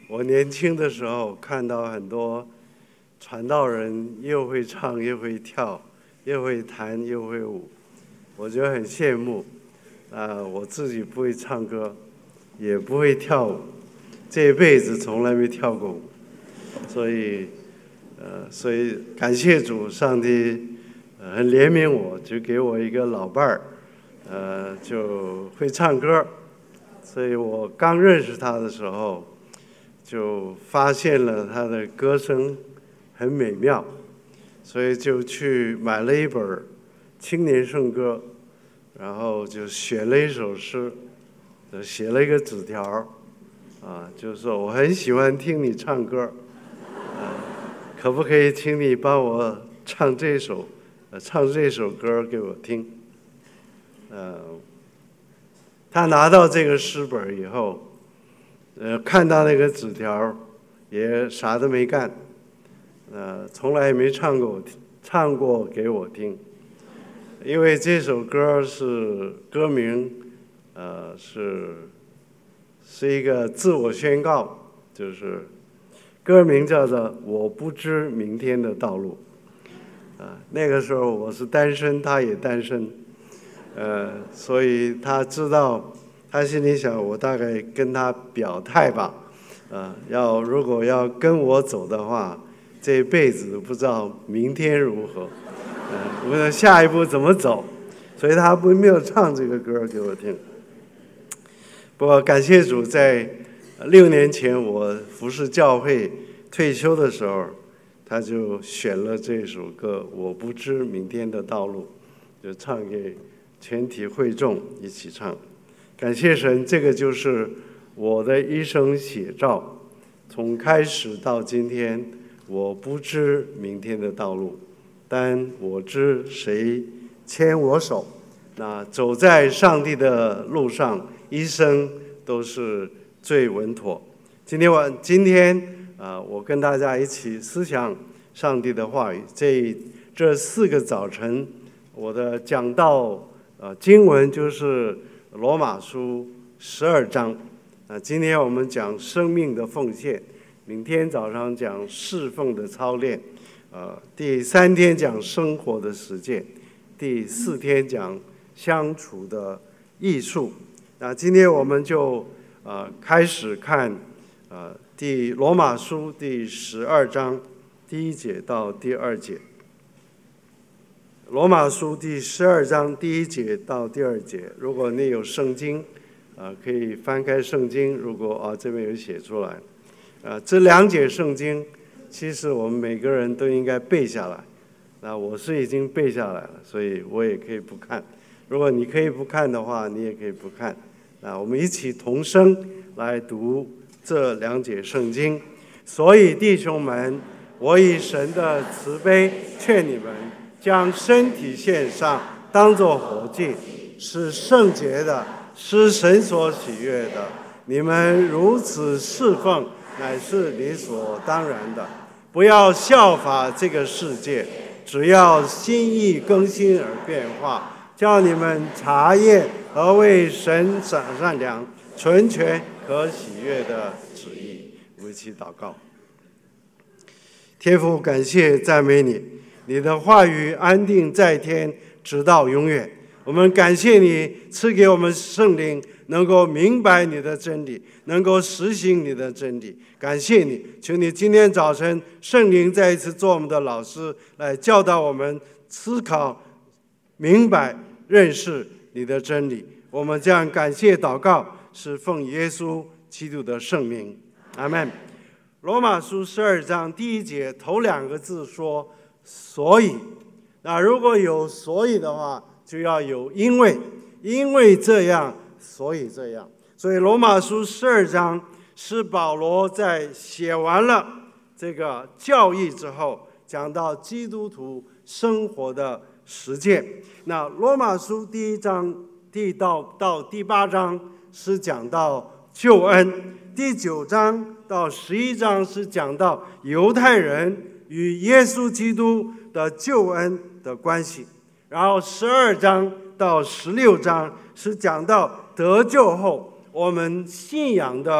我年轻的时候看到很多传道人又会唱又会跳，又会弹又会舞，我觉得很羡慕。我自己不会唱歌，也不会跳舞，这一辈子从来没跳过舞，所以感谢主，上帝很怜悯我，就给我一个老伴儿，就会唱歌。所以我刚认识他的时候，就发现了他的歌声很美妙，所以就去买了一本青年圣歌，然后就选了一首诗，就写了一个纸条，就说我很喜欢听你唱歌，可不可以请你帮我唱这首歌给我听？他拿到这个诗本以后，看到那个纸条，也啥都没干，从来没唱过给我听，因为这首歌是歌名，是一个自我宣告，就是歌名叫做《我不知明天的道路》。那个时候我是单身，他也单身，所以他知道，他心里想，我大概跟他表态吧，如果要跟我走的话，这一辈子都不知道明天如何，我们下一步怎么走，所以他没有唱这个歌给我听。不过感谢主，在6年前我服侍教会退休的时候，他就选了这首歌《我不知明天的道路》，就唱给全体会众一起唱。感谢神，这个就是我的一生写照，从开始到今天，我不知明天的道路，但我知谁牵我手。那走在上帝的路上，一生都是最稳妥。今天我跟大家一起思想上帝的话语。这4个早晨，我的讲道经文就是罗马书12章。今天我们讲生命的奉献，明天早上讲侍奉的操练，第3天讲生活的实践，第4天讲相处的艺术。那今天我们就开始看罗马书第12章第1节到第2节。罗马书第12章第1节到第2节，如果你有圣经，可以翻开圣经，如果这边有写出来，这2节圣经其实我们每个人都应该背下来。那我是已经背下来了，所以我也可以不看。如果你可以不看的话，你也可以不看。我们一起同声来读这2节圣经。所以弟兄们，我以神的慈悲劝你们，将身体献上，当作活祭，是圣洁的，是神所喜悦的。你们如此侍奉，乃是理所当然的。不要效法这个世界，只要心意更新而变化，叫你们察验何为神善良、纯全、可喜悦的旨意。我们一起祷告。天父，感谢赞美你，你的话语安定在天，直到永远。我们感谢你赐给我们圣灵，能够明白你的真理，能够实行你的真理。感谢你，求你今天早晨圣灵再一次做我们的老师，来教导我们思考、明白、认识你的真理。我们这样感谢祷告，是奉耶稣基督的圣名，阿们。罗马书12章第1节头2个字说所以，那如果有所以的话，就要有因为，因为这样，所以这样。所以罗马书12章是保罗在写完了这个教义之后，讲到基督徒生活的实践。那罗马书第1章到第8章是讲到救恩，第9章到11章是讲到犹太人与耶稣基督的救恩的关系，然后12章到16章是讲到得救后我们信仰的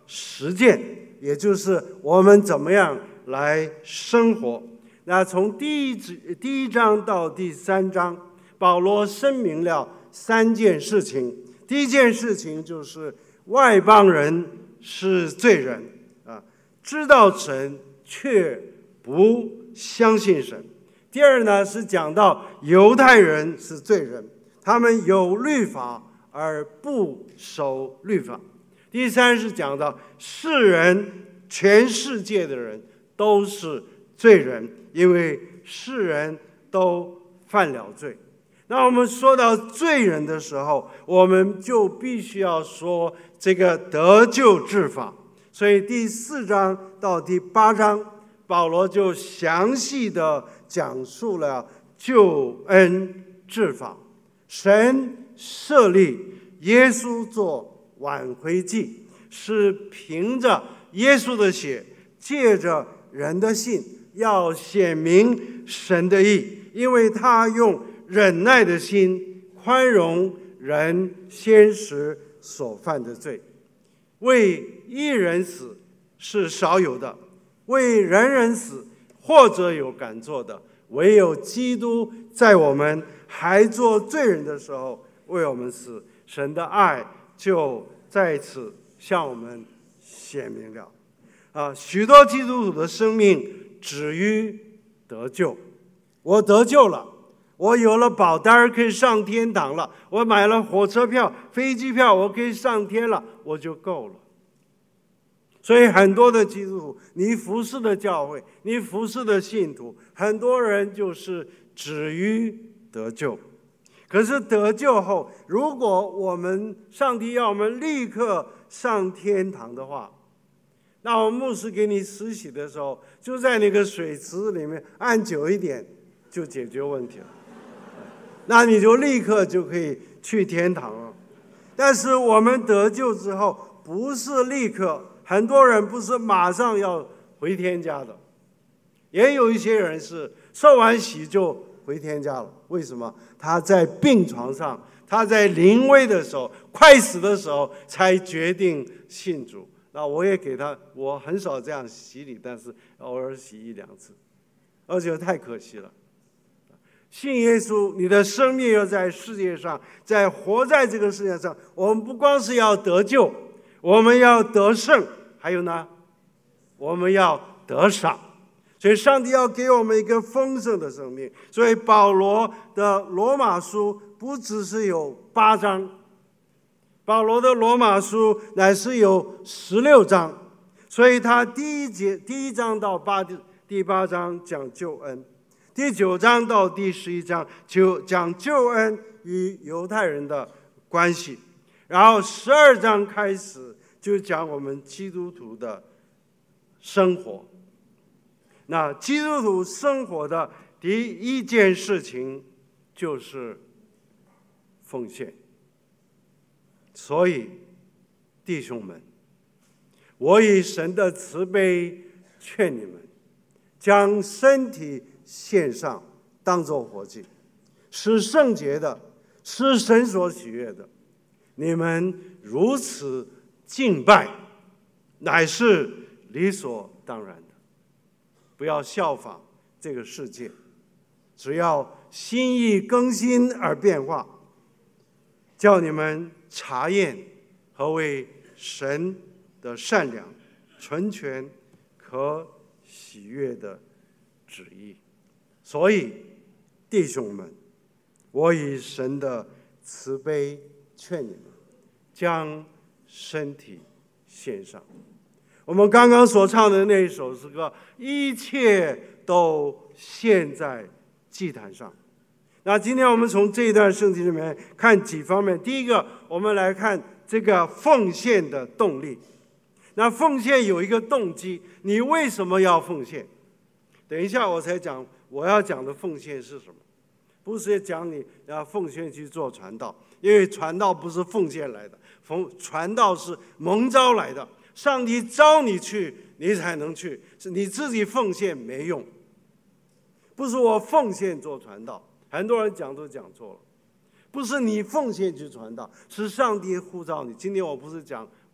实践，也就是我们怎么样来生活。那从第一章到第3章，保罗声明了3件事情。第一件事情就是外邦人是罪人啊，知道神却不相信神。第二呢，是讲到犹太人是罪人，他们有律法而不守律法。第三是讲到世人，全世界的人都是罪人，因为世人都犯了罪。那我们说到罪人的时候，我们就必须要说这个得救之法。所以第4章到第8章，保罗就详细的讲述了救恩之法。神设立耶稣做挽回祭，是凭着耶稣的血，借着人的信，要显明神的义，因为他用忍耐的心宽容人先时所犯的罪。为一人死是少有的，为人人死或者有敢做的，唯有基督在我们还做罪人的时候为我们死，神的爱就在此向我们显明了。许多基督徒的生命止于得救。我得救了，我有了保单可以上天堂了，我买了火车票飞机票，我可以上天了，我就够了。所以很多的基督徒，你服侍的教会，你服侍的信徒，很多人就是止于得救。可是得救后，如果上帝要我们立刻上天堂的话，那我们牧师给你施洗的时候，就在那个水池里面按久一点就解决问题了，那你就立刻就可以去天堂了。但是我们得救之后不是立刻，很多人不是马上要回天家的，也有一些人是受完洗就回天家了。为什么？他在病床上，他在临危的时候，快死的时候才决定信主。那我也给他，我很少这样洗礼，但是偶尔洗1-2次，而且太可惜了。信耶稣，你的生命要在世界上，活在这个世界上，我们不光是要得救，我们要得胜，还有呢，我们要得赏。所以上帝要给我们一个丰盛的生命。所以保罗的罗马书不只是有8章，保罗的罗马书乃是有16章。所以他第一章到第8章讲救恩，第9章到第11章就讲救恩与犹太人的关系，然后12章开始就讲我们基督徒的生活。那基督徒生活的第一件事情就是奉献。所以弟兄们，我以神的慈悲劝你们，将身体献上，当作活祭，是圣洁的，是神所喜悦的。你们如此敬拜，乃是理所当然的。不要效仿这个世界，只要心意更新而变化，叫你们察验何为神的善良、纯全、可喜悦的旨意。所以弟兄们，我以神的慈悲劝你们，将身体献上。我们刚刚所唱的那一首诗歌，一切都献在祭坛上。那今天我们从这一段圣经里面看几方面。第一个，我们来看这个奉献的动力。那奉献有一个动机，你为什么要奉献？等一下我才讲我要讲的奉献是什么，不是讲你要奉献去做传道，因为传道不是奉献来的，传道是蒙召来的。上帝召你去，你才能去，是你自己奉献没用。不是我奉献做传道，很多人讲都讲错了。不是你奉献去传道，是上帝呼召你。今天我不是讲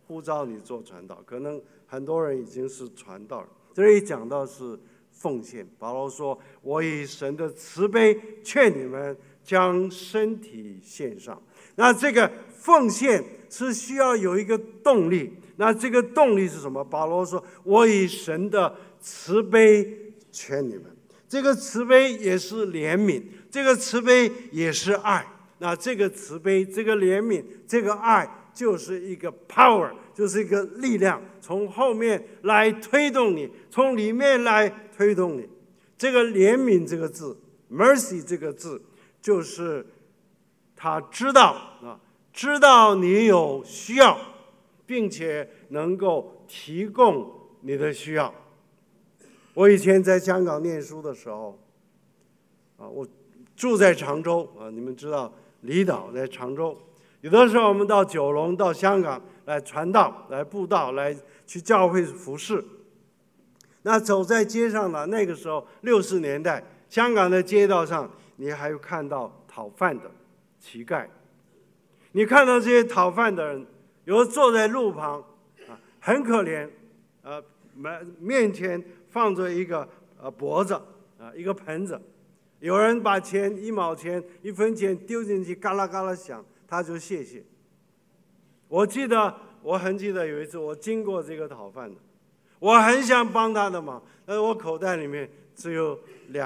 呼召你做传道，可能很多人已经是传道了。这里讲到是奉献，保罗说：“我以神的慈悲劝你们将身体献上。”那这个奉献是需要有一个动力，那这个动力是什么？保罗说：“我以神的慈悲劝你们。”这个慈悲也是怜悯，这个慈悲也是爱。那这个慈悲、这个怜悯、这个爱，就是一个 power， 就是一个力量，从后面来推动你，从里面来推动你。这个怜悯这个字 ，mercy 这个字，就是他知道你有需要，并且能够提供你的需要。我以前在香港念书的时候，我住在常州你们知道离岛在常州，有的时候我们到九龙、到香港来传道、来布道、来去教会服侍。那走在街上呢，那个时候60年代，香港的街道上，你还有看到讨饭的乞丐。你看到这些讨饭的人，有的坐在路旁很可怜面前放着一个钵子一个盆子，有人把钱1毛钱、1分钱丢进去，嘎啦嘎啦响，他就谢谢。我很记得有一次我经过这个讨饭的，我很想帮他的忙，但是我口袋里面只有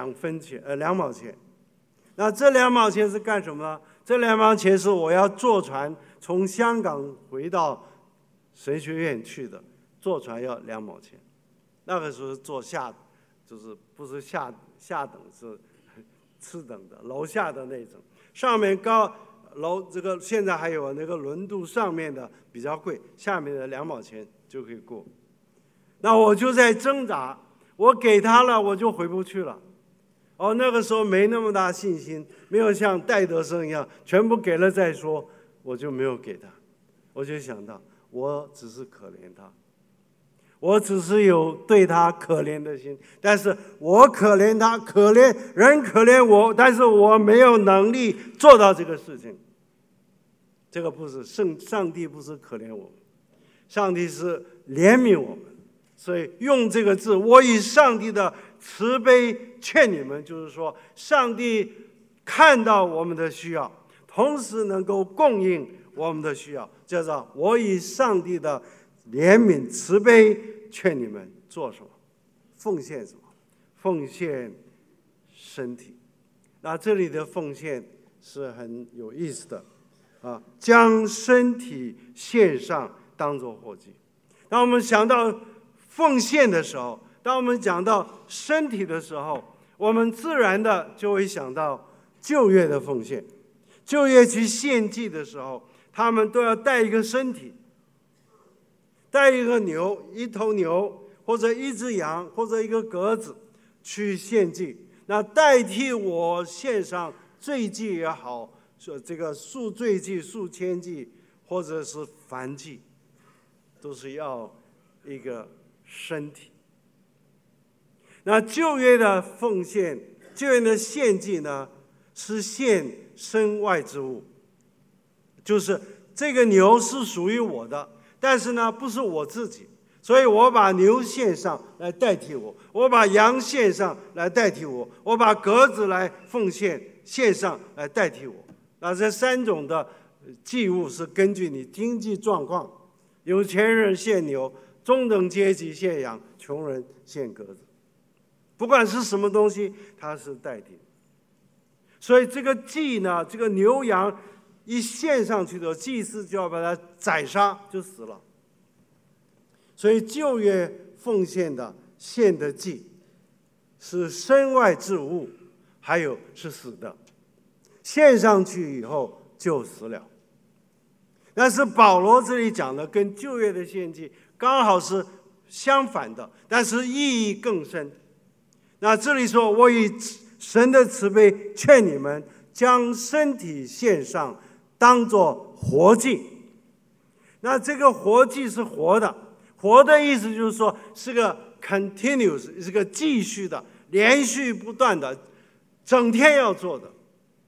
2毛钱。那这2毛钱是干什么呢？这2毛钱是我要坐船从香港回到神学院去的，坐船要2毛钱。那个时候坐下，就是不是下等，是次等的，楼下的那种。上面这个现在还有那个轮渡上面的比较贵，下面的2毛钱就可以过。那我就在挣扎，我给他了，我就回不去了。那个时候没那么大信心，没有像戴德生一样全部给了再说，我就没有给他。我就想到，我只是可怜他。我只是有对他可怜的心，但是我可怜他，人可怜我，但是我没有能力做到这个事情。这个不是上帝不是可怜我们，上帝是怜悯我们。所以用这个字，我以上帝的慈悲劝你们，就是说上帝看到我们的需要，同时能够供应我们的需要，叫做我以上帝的怜悯慈悲劝你们做什么？奉献什么？奉献身体。那这里的奉献是很有意思的将身体献上当作活祭。当我们想到奉献的时候，当我们讲到身体的时候，我们自然的就会想到旧约的奉献。旧约去献祭的时候，他们都要带一个身体，带一个牛，一头牛或者一只羊或者一个鸽子去献祭。那代替我献上罪祭也好，这个赎罪祭、赎愆祭或者是燔祭，都是要一个身体。那旧约的奉献、旧约的献祭呢，是献身外之物，就是这个牛是属于我的，但是呢，不是我自己，所以我把牛献上来代替我，我把羊献上来代替我，我把鸽子来奉献献上来代替我。那这3种的祭物是根据你经济状况，有钱人献牛，中等阶级献羊，穷人献鸽子。不管是什么东西，它是代替。所以这个祭呢，这个牛羊一献上去的时候，祭司就要把它宰杀，就死了。所以旧约奉献的献的祭是身外之物，还有是死的，献上去以后就死了。但是保罗这里讲的跟旧约的献祭刚好是相反的，但是意义更深。那这里说，我以神的慈悲劝你们将身体献上当作活祭。那这个活祭是活的，活的意思就是说是个 continuous， 是个继续的、连续不断的、整天要做的。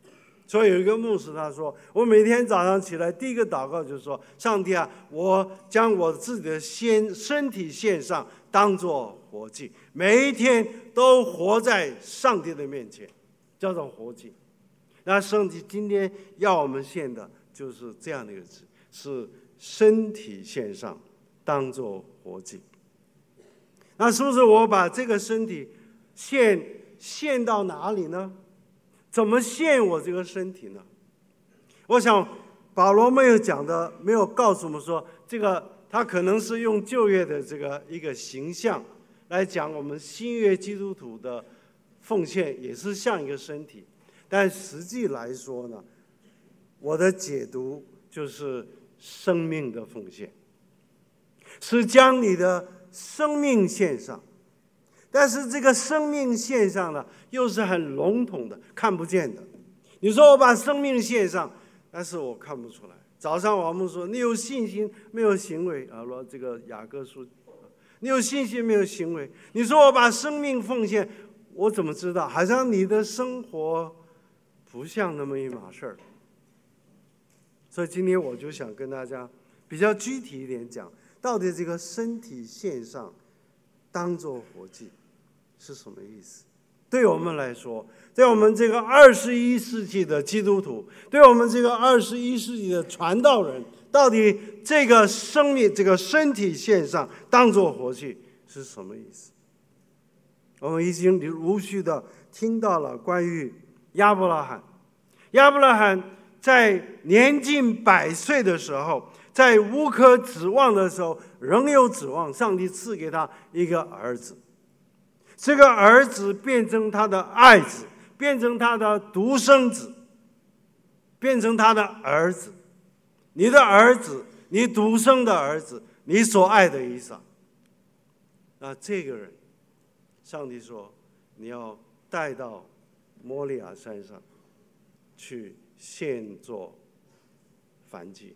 所以有一个牧师他说，我每天早上起来第一个祷告就是说，上帝啊，我将我自己的身体献上，当作活祭，每一天都活在上帝的面前，叫做活祭。那上帝今天要我们献的就是这样的一个字，是身体献上，当作活祭。那是不是我把这个身体献到哪里呢？怎么献我这个身体呢？我想保罗没有告诉我们说，这个他可能是用旧约的这个一个形象来讲我们新约基督徒的奉献也是像一个身体，但实际来说呢，我的解读就是生命的奉献，是将你的生命献上。但是这个生命献上呢，又是很笼统的，看不见的。你说我把生命献上，但是我看不出来。早上王牧说，你有信心没有行为啊？说这个雅各书，你有信心没有行为？你说我把生命奉献，我怎么知道？好像你的生活不像那么一码事儿。所以今天我就想跟大家比较具体一点讲，到底这个身体献上当作活祭是什么意思？对我们来说，对我们这个21世纪的基督徒，对我们这个21世纪的传道人，到底这个生命、这个身体献上当作活祭是什么意思？我们已经陆续的听到了关于亚伯拉罕。亚伯拉罕在年近100岁的时候，在无可指望的时候，仍有指望，上帝赐给他一个儿子。这个儿子变成他的爱子，变成他的独生子，变成他的儿子。你的儿子，你独生的儿子，你所爱的以撒。那这个人，上帝说你要带到摩利亚山上去献作燔祭。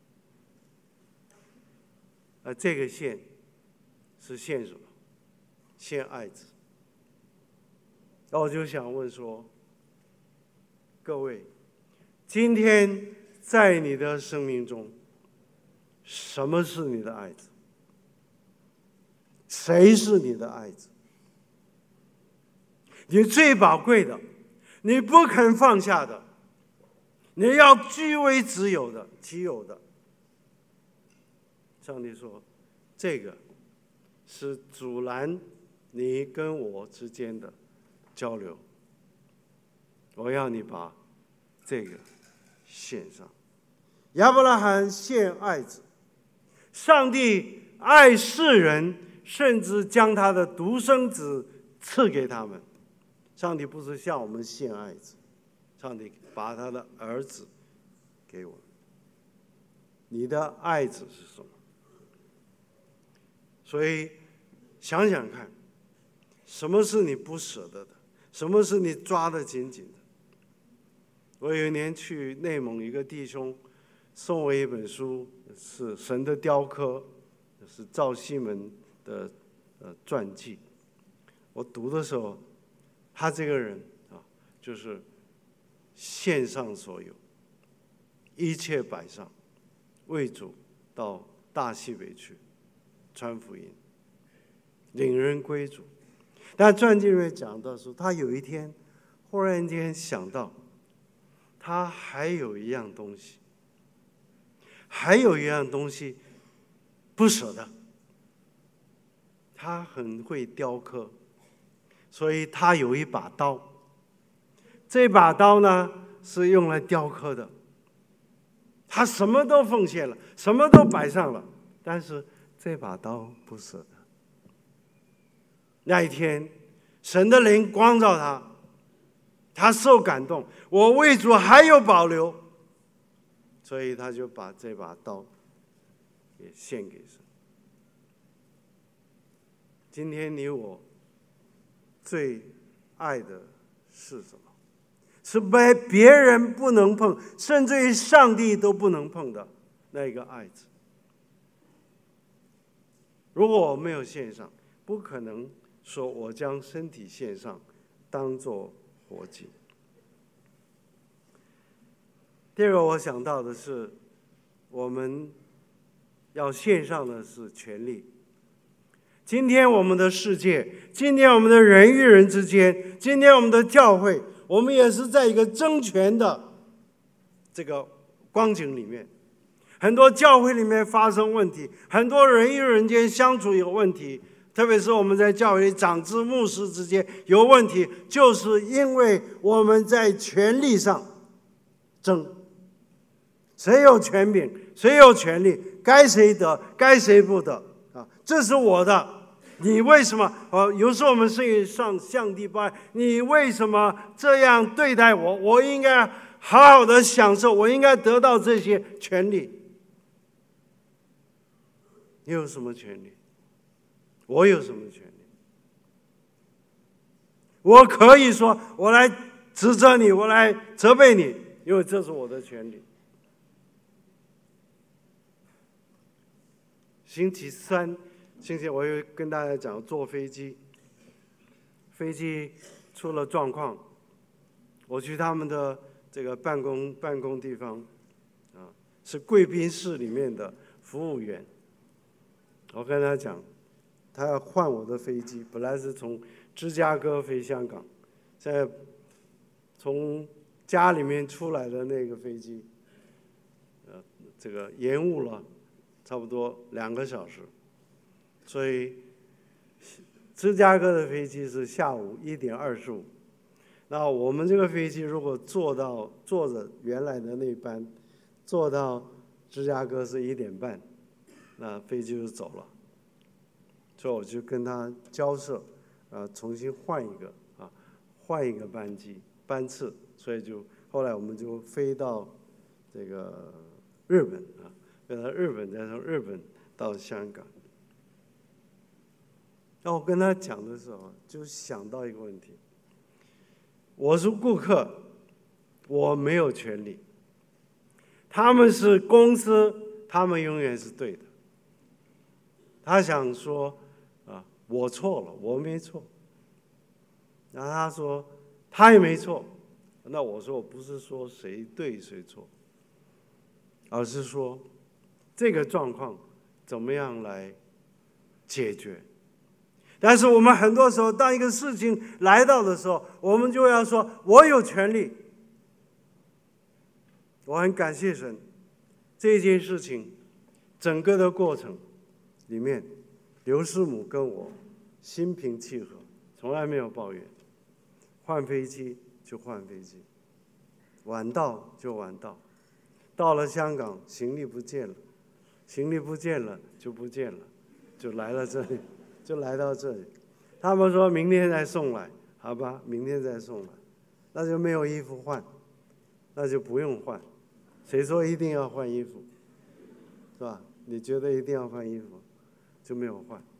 这个献是献什么？献爱子。那我就想问说，各位，今天在你的生命中，什么是你的爱子？谁是你的爱子？你最宝贵的，你不肯放下的，你要据为己有的。上帝说，这个是阻拦你跟我之间的交流，我要你把这个献上。亚伯拉罕献爱子，上帝爱世人，甚至将他的独生子赐给他们。上帝不是向我们献爱子，上帝把他的儿子给我们。你的爱子是什么？所以想想看，什么是你不舍得的？什么是你抓得紧紧的？我有一年去内蒙，一个弟兄送我一本书，是《神的雕刻》，是赵西门的传记。我读的时候，他这个人啊，就是献上所有，一切摆上，为主到大西北去传福音，领人归主。但传记里面讲到说，他有一天忽然间想到，他还有一样东西不舍得。他很会雕刻，所以他有一把刀。这把刀呢是用来雕刻的。他什么都奉献了，什么都摆上了，但是这把刀不舍得。那一天，神的灵光照他，他受感动，我为主还有保留，所以他就把这把刀也献给神。今天你我最爱的是什么？是别人不能碰，甚至于上帝都不能碰的那个爱子。如果我没有献上，不可能说我将身体献上，当作活祭。 第二个我想到的是，我们要献上的是权利。今天我们的世界，今天我们的人与人之间，今天我们的教会，我们也是在一个争权的这个光景里面。很多教会里面发生问题，很多人与人间相处有问题，特别是我们在教会里长子牧师之间有问题，就是因为我们在权力上争，谁有权柄，谁有权利，该谁得，该谁不得啊？这是我的，你为什么？有时候我们是向上帝报，你为什么这样对待我？我应该好好的享受，我应该得到这些权利。你有什么权利？我有什么权利？我可以说，我来指责你，我来责备你，因为这是我的权利。星期我会跟大家讲坐飞机，飞机出了状况，我去他们的这个办公地方，是贵宾室里面的服务员。我跟他讲，他要换我的飞机，本来是从芝加哥飞香港，现在从家里面出来的那个飞机，这个延误了差不多2个小时，所以芝加哥的飞机是下午1点25，那我们这个飞机如果坐着原来的那班，坐到芝加哥是1点半。那飞机就走了，所以我就跟他交涉，重新换一个班次，所以后来我们就飞到这个日本飞到日本，再从日本到香港。然后我跟他讲的时候，就想到一个问题：我是顾客，我没有权利；他们是公司，他们永远是对的。他想说，我错了，我没错。然后他说，他也没错。那我说，我不是说谁对谁错，而是说这个状况怎么样来解决。但是我们很多时候，当一个事情来到的时候，我们就要说，我有权利。我很感谢神，这件事情整个的过程里面，刘师母跟我心平气和，从来没有抱怨。换飞机就换飞机，晚到就晚到，到了香港行李不见了，行李不见了就不见了，就来了这里，就来到这里。他们说明天再送来，好吧，明天再送来，那就没有衣服换，那就不用换。谁说一定要换衣服，是吧？你觉得一定要换衣服，就没有换。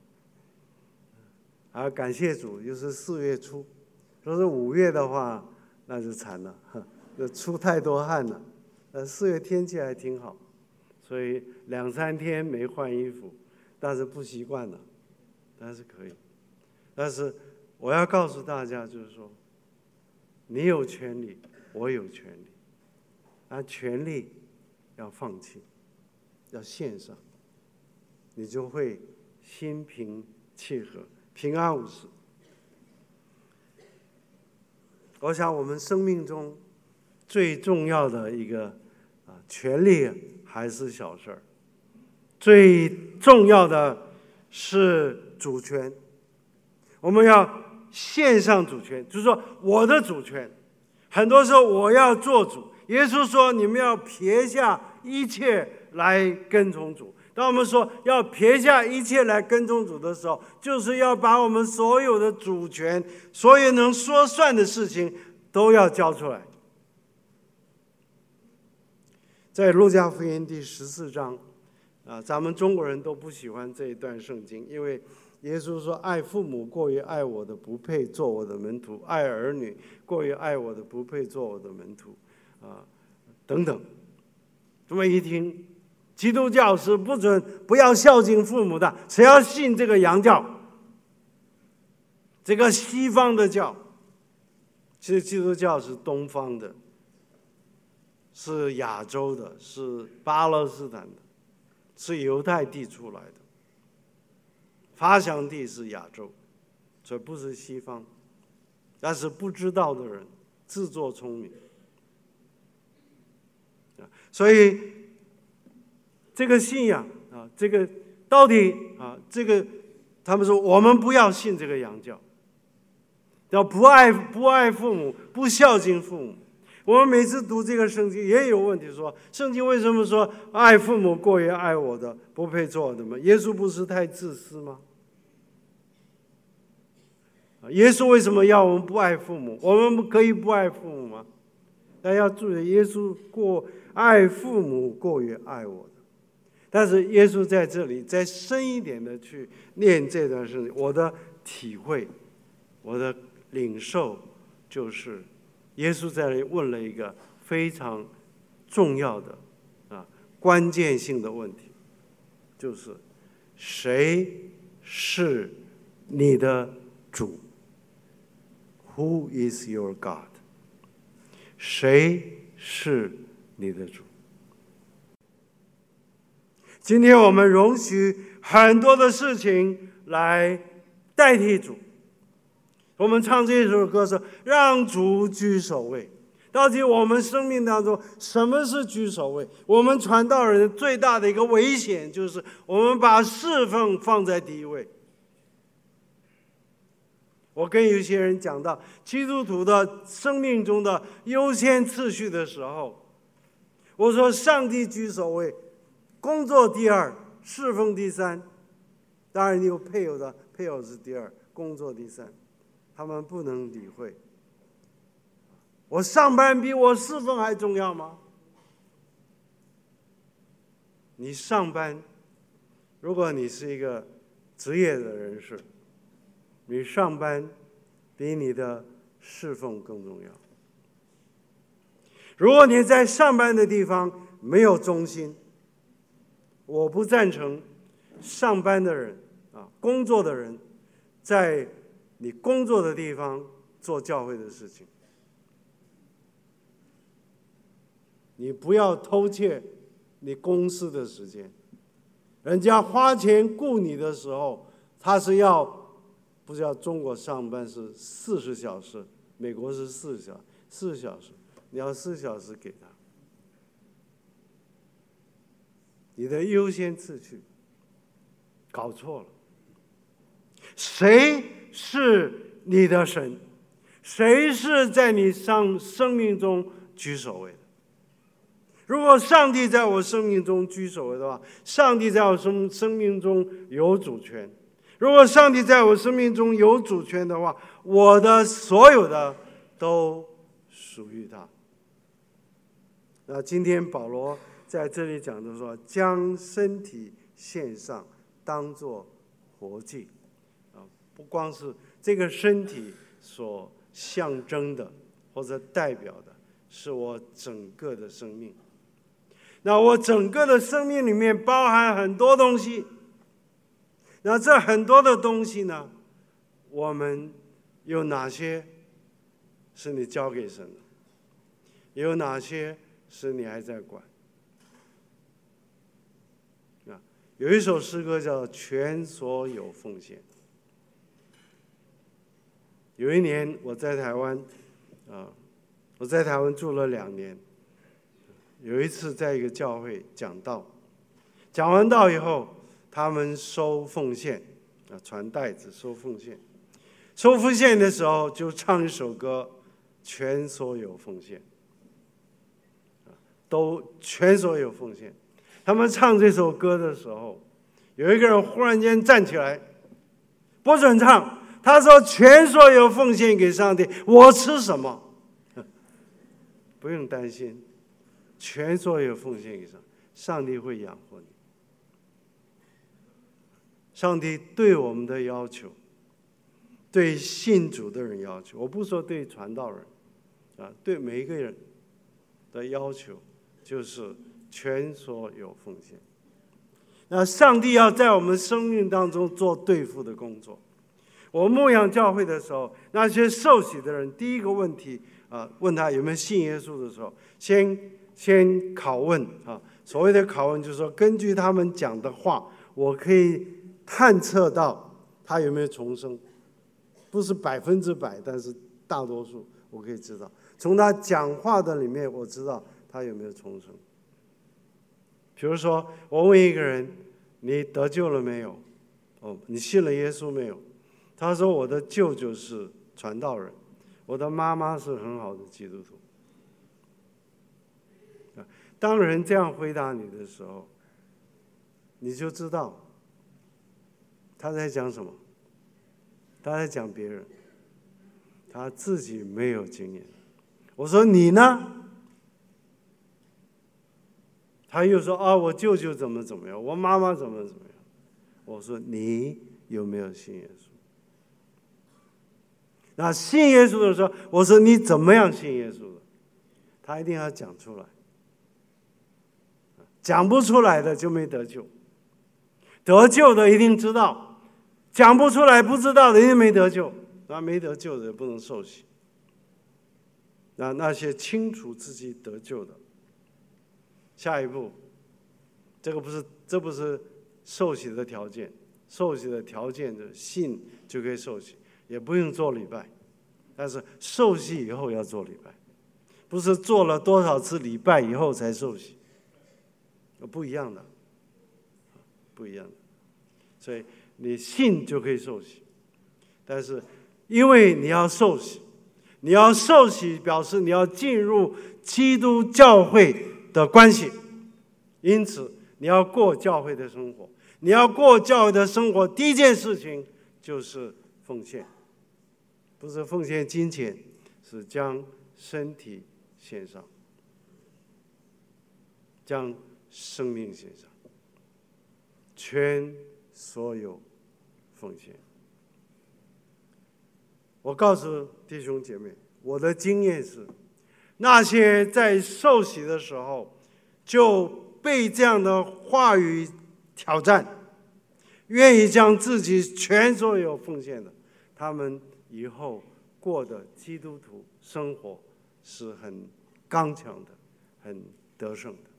感谢主，又是4月初，说是5月的话，那就惨了，出太多汗了。4月天气还挺好，所以2、3天没换衣服，但是不习惯了，但是可以。但是我要告诉大家，就是说，你有权利，我有权利，权利要放弃，要献上，你就会心平气和，平安无事。我想我们生命中最重要的一个权利还是小事儿，最重要的是主权。我们要献上主权，就是说我的主权。很多时候我要做主，耶稣说你们要撇下一切来跟从主。当我们说要撇下一切来跟从主的时候，就是要把我们所有的主权，所有能说算的事情都要交出来。在路加福音第14章，咱们中国人都不喜欢这一段圣经，因为耶稣说：“爱父母过于爱我的，不配做我的门徒；爱儿女过于爱我的，不配做我的门徒。”等等。这么一听，基督教是不要孝敬父母的，谁要信这个洋教，这个西方的教。其实基督教是东方的， 是亚洲的，是巴勒斯坦的，是犹太地出来的，发祥地是亚洲，这不是西方。但是不知道的人自作聪明，所以这个信仰啊，这个到底啊，这个他们说我们不要信这个洋教，要不爱父母，不孝敬父母。我们每次读这个圣经也有问题说，圣经为什么说爱父母过于爱我的不配做我的吗？耶稣不是太自私吗？耶稣为什么要我们不爱父母？我们可以不爱父母吗？但要注意，耶稣爱父母过于爱我的。但是耶稣在这里再深一点的去念这段圣经，我的体会，我的领受就是，耶稣在这里问了一个非常重要的关键性的问题，就是谁是你的主？Who is your God？ 谁是你的主？今天我们容许很多的事情来代替主。我们唱这首歌是让主居首位。到底我们生命当中什么是居首位？我们传道人最大的一个危险就是我们把侍奉放在第一位。我跟有些人讲到基督徒的生命中的优先次序的时候，我说上帝居首位，工作第二，侍奉第三。当然你有配偶的，配偶是第二，工作第三。他们不能理会。我上班比我侍奉还重要吗？你上班，如果你是一个职业的人士，你上班比你的侍奉更重要。如果你在上班的地方没有忠心，我不赞成上班的人工作的人在你工作的地方做教会的事情。你不要偷窃你公司的时间，人家花钱雇你的时候，他是不是要中国上班是40小时，美国是4小时，你要4小时给他。你的优先次序搞错了。谁是你的神？谁是在你生命中居首位的？如果上帝在我生命中居首位的话，上帝在我生命中有主权。如果上帝在我生命中有主权的话，我的所有的都属于他。那今天保罗在这里讲的说，将身体献上，当作活祭。不光是这个身体所象征的或者代表的，是我整个的生命。那我整个的生命里面包含很多东西。那这很多的东西呢，我们有哪些是你交给神的？有哪些是你还在管？有一首诗歌叫《全所有奉献》。有一年我在台湾，我在台湾住了2年。有一次在一个教会讲道，讲完道以后，他们收奉献，传袋子收奉献。收奉献的时候就唱一首歌，全所有奉献，都全所有奉献。他们唱这首歌的时候，有一个人忽然间站起来，不准唱。他说：“全所有奉献给上帝，我吃什么？不用担心，全所有奉献给上帝，上帝会养活你。上帝对我们的要求，对信主的人要求，我不说对传道人，对每一个人的要求，就是全所有奉献。那上帝要在我们生命当中做对付的工作。”我牧养教会的时候，那些受洗的人，第一个问题问他有没有信耶稣的时候，先先拷问啊。所谓的拷问，就是说根据他们讲的话，我可以探测到他有没有重生，不是100%，但是大多数我可以知道。从他讲话的里面，我知道他有没有重生。比如说，我问一个人：“你得救了没有？”哦，你信了耶稣没有？他说：“我的舅舅是传道人，我的妈妈是很好的基督徒。”当人这样回答你的时候，你就知道他在讲什么。他在讲别人，他自己没有经验。我说你呢？他又说啊，我舅舅怎么样，我妈妈怎么样。我说你有没有信耶稣？那信耶稣的时候，我说你怎么样信耶稣的？他一定要讲出来，讲不出来的就没得救，得救的一定知道，讲不出来不知道的一定没得救。那没得救的也不能受洗。那些清楚自己得救的，下一步，这不是受洗的条件，受洗的条件就是信就可以受洗，也不用做礼拜，但是受洗以后要做礼拜，不是做了多少次礼拜以后才受洗，不一样的，不一样的。所以你信就可以受洗，但是因为你要受洗。你要受洗，表示你要进入基督教会的关系，因此你要过教会的生活。你要过教会的生活，第一件事情就是奉献，不是奉献金钱，是将身体献上，将生命献上，全所有奉献。我告诉弟兄姐妹，我的经验是，那些在受洗的时候就被这样的话语挑战，愿意将自己全所有奉献的，他们以后过的基督徒生活是很刚强的，很得胜的。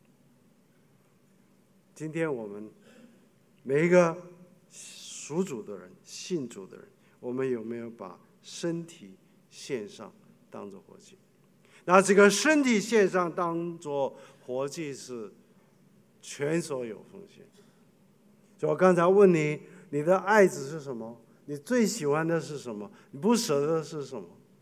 今天我们每一个属主的人、信主的人，我们有没有把身体献上当作活祭？那这个身体献上当作活祭是全所有奉献。就我刚才问你，你的爱子是什么？你最喜欢的是什么？你不舍得的是什么？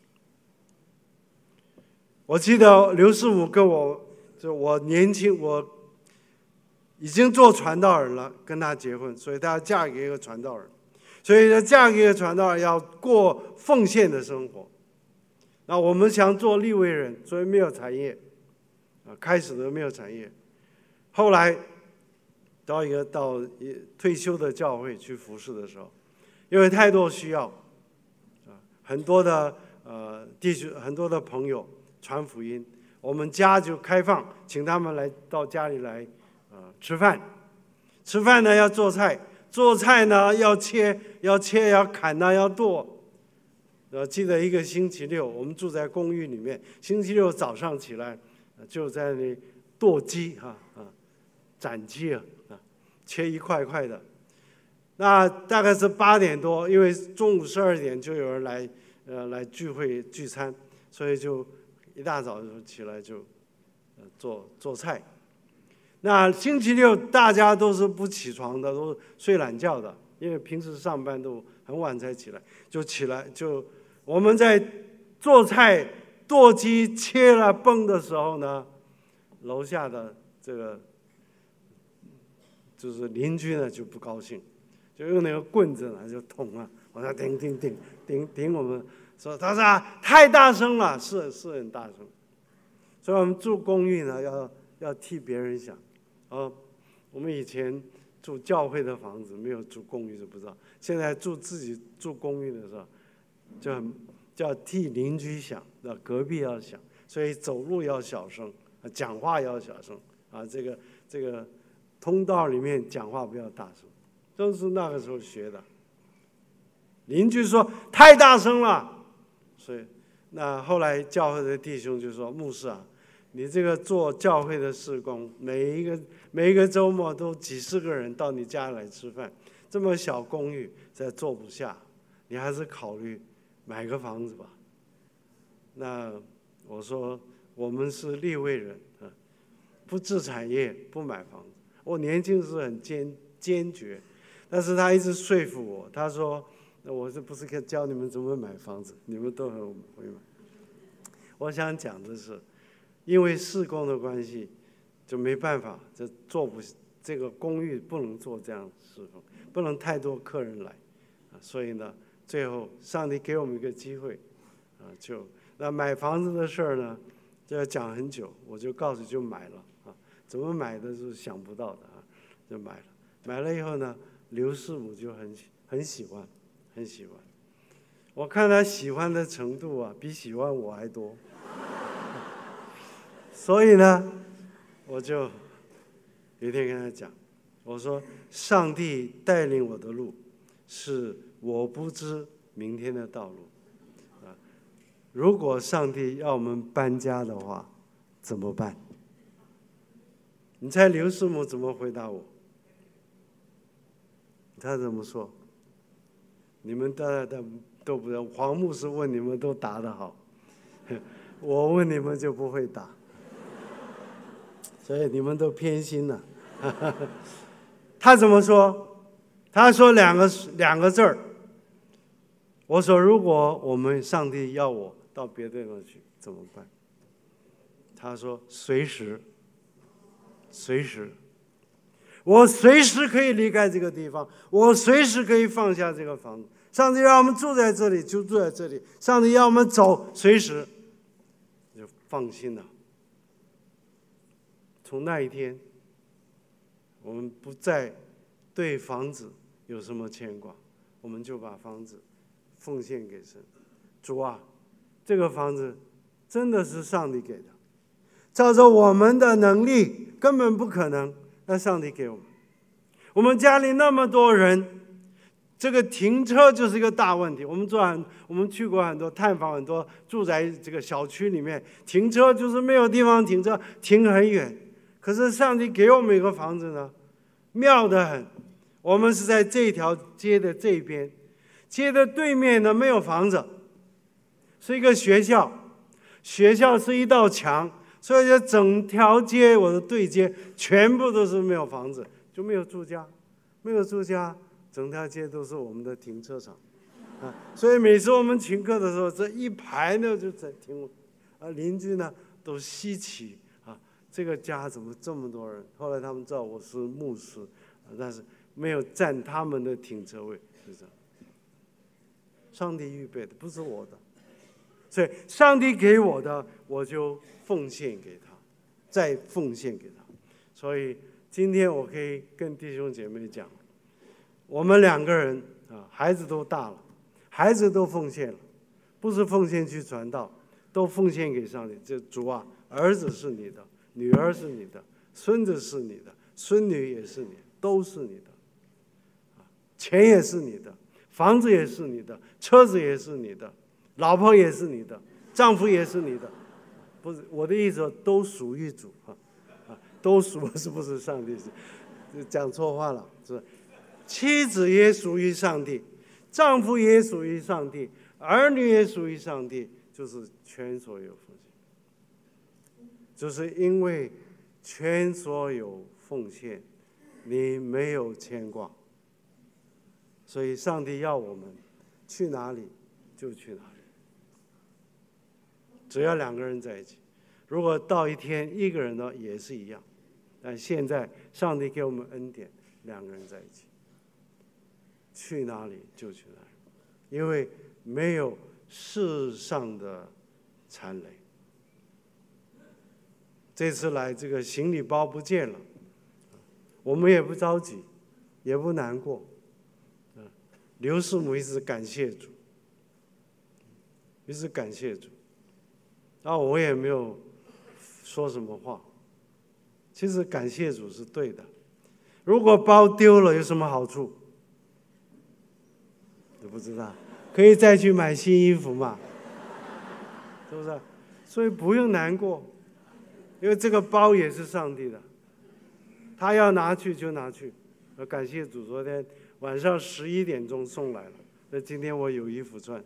我记得刘师傅跟我年轻，我已经做传道人了，跟他结婚，所以他要嫁给一个传道人。所以呢，嫁给一个传道人要过奉献的生活。那我们想做利未人，所以没有产业，开始的没有产业，后来到退休的教会去服侍的时候，因为太多需要，很多的弟兄，很多的朋友传福音，我们家就开放，请他们来到家里来吃饭，吃饭呢要做菜。做菜呢，要切，要砍呢，要剁。记得一个星期六，我们住在公寓里面，星期六早上起来，就在那里剁鸡斩鸡切一块块的。那大概是8点多，因为中午12点就有人来聚会聚餐，所以就一大早就起来就做菜。那星期六大家都是不起床的，都睡懒觉的，因为平时上班都很晚才起来，就我们在做菜、剁鸡、切了崩的时候呢，楼下的这个就是邻居呢就不高兴，就用那个棍子呢就捅往下顶我们，说他说太大声了，是很大声，所以我们住公寓呢要替别人想。我们以前住教会的房子，没有住公寓就不知道。现在自己住公寓的时候，就要替邻居想，隔壁要想，所以走路要小声，讲话要小声这个通道里面讲话不要大声，都是那个时候学的。邻居说太大声了，所以那后来教会的弟兄就说：牧师啊， 你这个做教会的事工，每一个周末都几十个人到你家来吃饭，这么小公寓再坐不下，你还是考虑买个房子吧。那我说我们是利未人啊，不置产业，不买房子。我年轻时很坚决，但是他一直说服我，他说我这不是教你们怎么买房子，你们都很会买。我想讲的是，因为事工的关系，就没办法，这个公寓不能做这样的事工，不能太多客人来，所以呢，最后上帝给我们一个机会，那买房子的事儿呢，就要讲很久，我就告诉就买了啊，怎么买的是想不到的啊，就买了，买了以后呢，刘师母就很喜欢，很喜欢，我看他喜欢的程度啊，比喜欢我还多。所以呢，我就有一天跟他讲，我说上帝带领我的路是我不知明天的道路啊。如果上帝要我们搬家的话，怎么办？你猜刘师母怎么回答我？他怎么说？你们都不知道，黄牧师问你们都答得好，我问你们就不会答。所以你们都偏心了。他怎么说？他说两个字儿。我说如果我们上帝要我到别的地方去怎么办？他说随时，我随时可以离开这个地方，我随时可以放下这个房子。上帝让我们住在这里就住在这里，上帝要我们走随时，就放心了。从那一天，我们不再对房子有什么牵挂，我们就把房子奉献给神。主啊，这个房子真的是上帝给的，照着我们的能力根本不可能，那上帝给我们。我们家里那么多人，这个停车就是一个大问题。我们去过很多探访很多住在这个小区里面，停车就是没有地方停车，停很远。可是上帝给我们一个房子呢，妙得很。我们是在这条街的这边，街的对面呢没有房子，是一个学校，学校是一道墙，所以整条街我的对街全部都是没有房子，就没有住家，整条街都是我们的停车场啊。所以每次我们请客的时候，这一排呢就在停，邻居呢都稀奇。这个家怎么这么多人？后来他们知道我是牧师，但是没有占他们的停车位，是这样。上帝预备的，不是我的，所以上帝给我的，我就奉献给他，再奉献给他。所以今天我可以跟弟兄姐妹讲，我们两个人啊，孩子都大了，孩子都奉献了，不是奉献去传道，都奉献给上帝。这主啊，儿子是你的。女儿是你的，孙子是你的，孙女也是你的，都是你的，钱也是你的，房子也是你的，车子也是你的，老婆也是你的，丈夫也是你的，不是我的意思，都属于主都属，是不是上帝？讲错话了，是妻子也属于上帝，丈夫也属于上帝，儿女也属于上帝，就是全所有。就是因为全所有奉献，你没有牵挂，所以上帝要我们去哪里就去哪里，只要两个人在一起。如果到一天一个人呢也是一样，但现在上帝给我们恩典，两个人在一起，去哪里就去哪里，因为没有世上的残累。这次来这个行李包不见了，我们也不着急，也不难过。刘师母一直感谢主，一直感谢主。然后我也没有说什么话。其实感谢主是对的。如果包丢了有什么好处？都不知道，可以再去买新衣服嘛，是不是？所以不用难过。 因为这个包也是上帝的，他要拿去就拿去。感谢主，昨天晚上11点钟送来了，那今天我有衣服穿，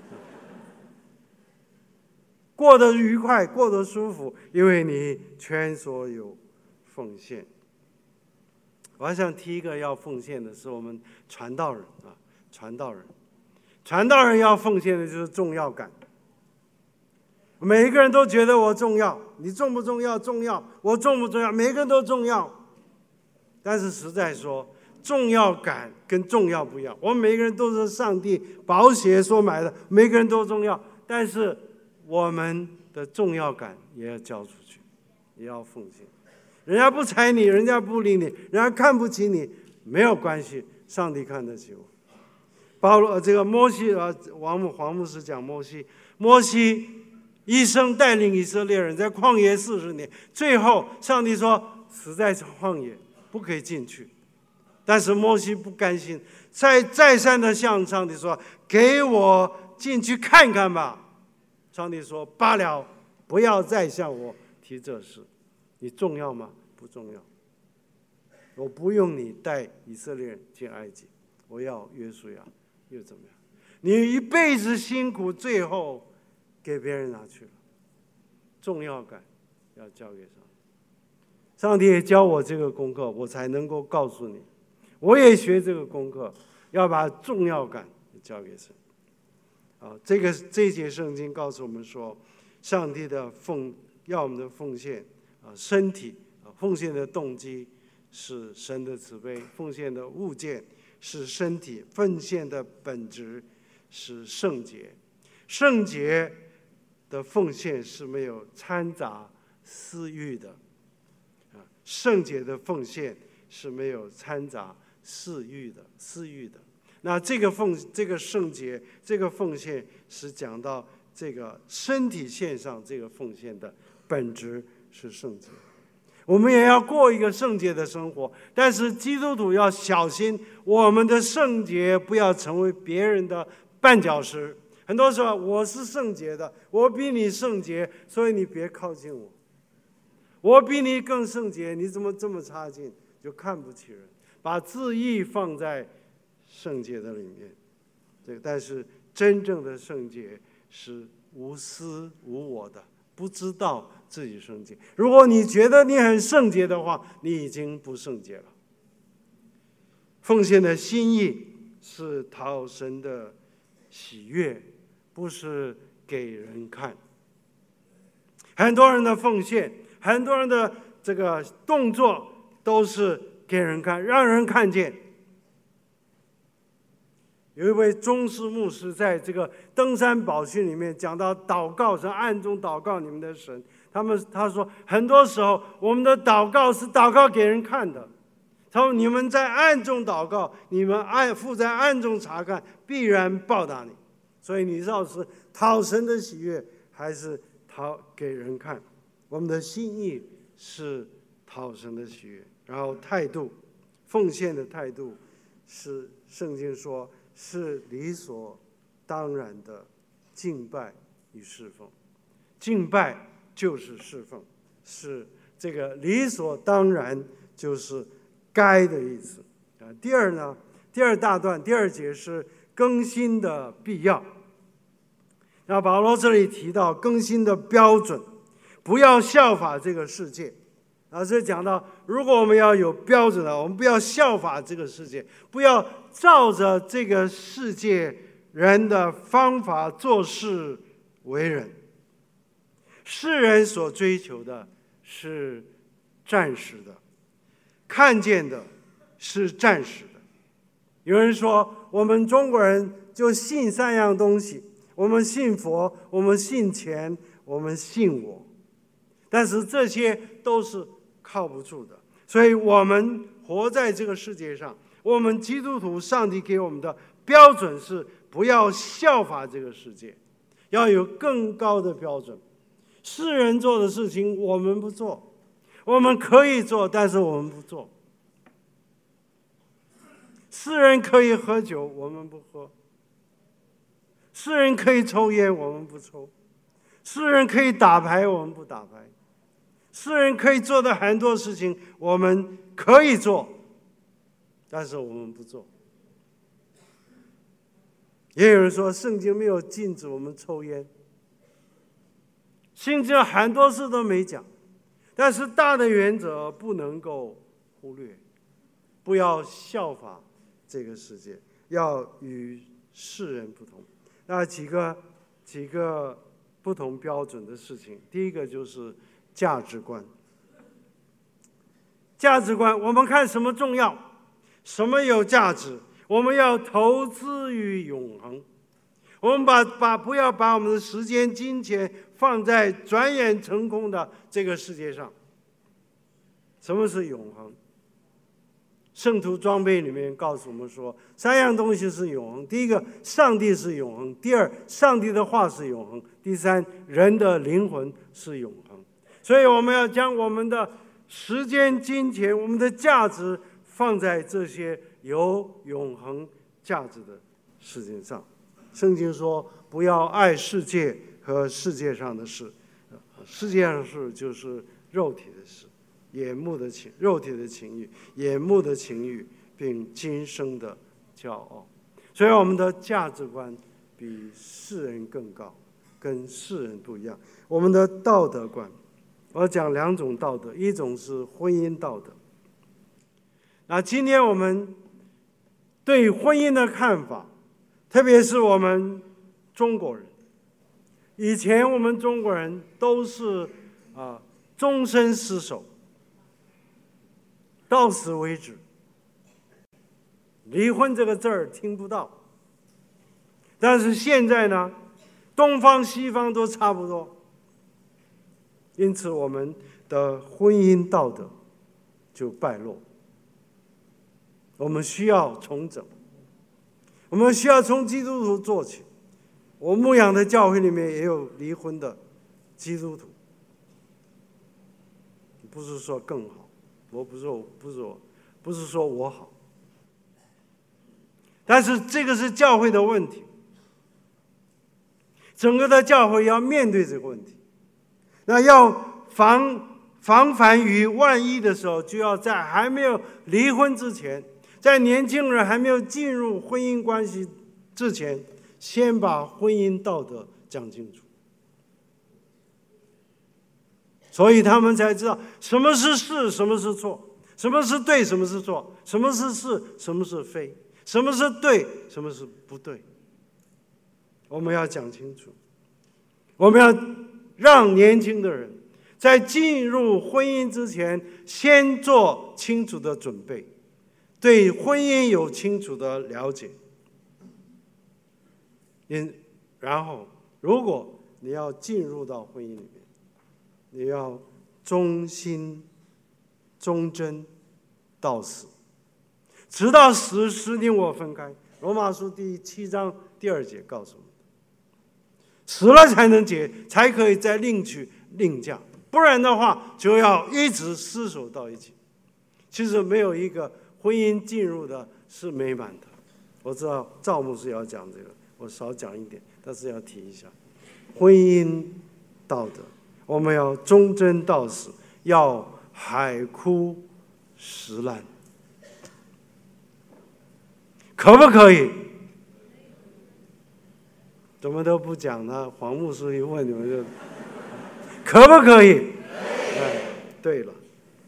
过得愉快，过得舒服，因为你全所有奉献。我还想提一个要奉献的是我们传道人啊，传道人要奉献的就是重要感。每一个人都觉得我重要，你重不重要？重要，我重不重要？每个人都重要。但是实在说，重要感跟重要不一样。我们每个人都是上帝宝血所买的，每个人都重要。但是我们的重要感也要交出去，也要奉献。人家不睬你，人家不理你，人家看不起你，没有关系，上帝看得起我。摩西黄牧师讲摩西一生带领以色列人在旷野40年，最后上帝说死在旷野，不可以进去。但是摩西不甘心，再三的向上帝说：“给我进去看看吧。”上帝说：“罢了，不要再向我提这事。你重要吗？不重要。我不用你带以色列人进埃及，我要约书亚，又怎么样？你一辈子辛苦，最后给别人拿去了，重要感要交给上帝。上帝也教我这个功课，我才能够告诉你，我也学这个功课，要把重要感交给神。这节圣经告诉我们说，上帝的要我们的奉献身体奉献的动机是神的慈悲，奉献的物件是身体，奉献的本质是圣洁。圣洁的奉献是没有掺杂私欲的，圣洁的奉献是没有掺杂私欲的。那这个圣洁，这个奉献是讲到这个身体献上这个奉献的本质是圣洁。我们也要过一个圣洁的生活，但是基督徒要小心，我们的圣洁不要成为别人的绊脚石。很多时候我是圣洁的，我比你圣洁，所以你别靠近我。我比你更圣洁，你怎么这么差劲？就看不起人，把自义放在圣洁的里面。但是真正的圣洁是无私无我的，不知道自己圣洁。如果你觉得你很圣洁的话，你已经不圣洁了。奉献的心意是讨神的喜悦，不是给人看。很多人的奉献，很多人的这个动作都是给人看，让人看见。有一位宗师牧师在这个登山宝训里面讲到祷告是暗中祷告你们的神，他说很多时候我们的祷告是祷告给人看的。他说你们在暗中祷告，你们父在暗中查看，必然报答你。所以你知道是讨神的喜悦还是讨给人看？我们的心意是讨神的喜悦，然后态度，奉献的态度是圣经说是理所当然的敬拜与侍奉。敬拜就是侍奉，是这个理所当然，就是该的意思。第二大段第2节是更新的必要。那保罗这里提到更新的标准，不要效法这个世界。这讲到，如果我们要有标准的，我们不要效法这个世界，不要照着这个世界人的方法做事为人。世人所追求的是暂时的，看见的是暂时的。有人说，我们中国人就信3样东西，我们信佛，我们信钱，我们信我。但是这些都是靠不住的。所以我们活在这个世界上，我们基督徒，上帝给我们的标准是不要效法这个世界，要有更高的标准。世人做的事情我们不做，我们可以做，但是我们不做。世人可以喝酒，我们不喝；世人可以抽烟，我们不抽；世人可以打牌，我们不打牌； 世人可以做的很多事情，我们可以做，但是我们不做。也有人说，圣经没有禁止我们抽烟，圣经很多事都没讲，但是大的原则不能够忽略，不要效法这个世界，要与世人不同。那几个不同标准的事情，第一个就是价值观。价值观，我们看什么重要，什么有价值，我们要投资于永恒。我们不要把我们的时间、金钱放在转眼成空的这个世界上。什么是永恒？圣徒装备里面告诉我们说，3样东西是永恒。第一个，上帝是永恒；第二，上帝的话是永恒；第三，人的灵魂是永恒。所以我们要将我们的时间、金钱、我们的价值放在这些有永恒价值的事情上。圣经说，不要爱世界和世界上的事。世界上的事就是肉体的事，肉体的情欲，眼目的情欲，并今生的骄傲。所以我们的价值观比世人更高，跟世人不一样。我们的道德观，我讲2种道德，一种是婚姻道德。那今天我们对婚姻的看法，特别是我们中国人，以前我们中国人都是终身厮守，到死为止，离婚这个字儿听不到。但是现在呢，东方西方都差不多，因此我们的婚姻道德就败落。我们需要重整，我们需要从基督徒做起。我牧养的教会里面也有离婚的基督徒，不是说更好，不是说我好，但是这个是教会的问题，整个的教会要面对这个问题。那要防范于万一的时候，就要在还没有离婚之前，在年轻人还没有进入婚姻关系之前，先把婚姻道德讲清楚，所以他们才知道什么是是，什么是错，什么是对，什么是错，什么是是，什么是非，什么是对，什么是不对。我们要讲清楚，我们要让年轻的人在进入婚姻之前，先做清楚的准备，对婚姻有清楚的了解。然后，如果你要进入到婚姻里面，你要忠心忠贞到死，直到死使你我分开。罗马书第7章第2节告诉我们，死了才可以再另娶另嫁，不然的话就要一直厮守到一起。其实没有一个婚姻进入的是美满的。我知道赵牧师要讲这个，我少讲一点，但是要提一下婚姻道德，我们要忠贞到死，要海枯石烂，可不可以？怎么都不讲呢？黄牧师一问你们就可不可以？哎，对了，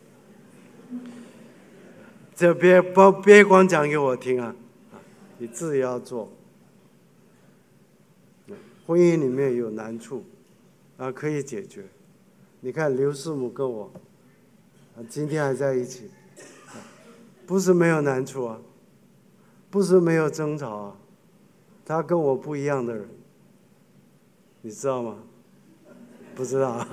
这别光讲给我听啊，你自己要做。婚姻里面有难处可以解决。你看刘师母跟我今天还在一起，不是没有难处啊，不是没有争吵啊，他跟我不一样的人，你知道吗？不知道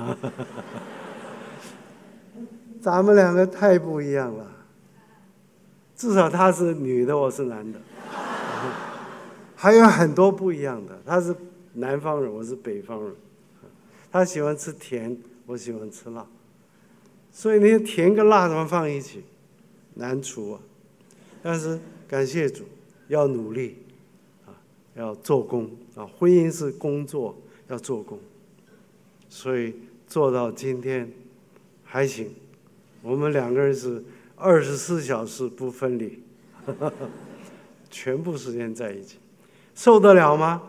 咱们2个太不一样了，至少她是女的，我是男的还有很多不一样的，他是南方人，我是北方人，他喜欢吃甜，我喜欢吃辣，所以那些甜跟辣怎么放一起，难除啊。但是感谢主，要努力要做工婚姻是工作，要做工，所以做到今天还行，我们两个人是24小时不分离，全部时间在一起，受得了吗？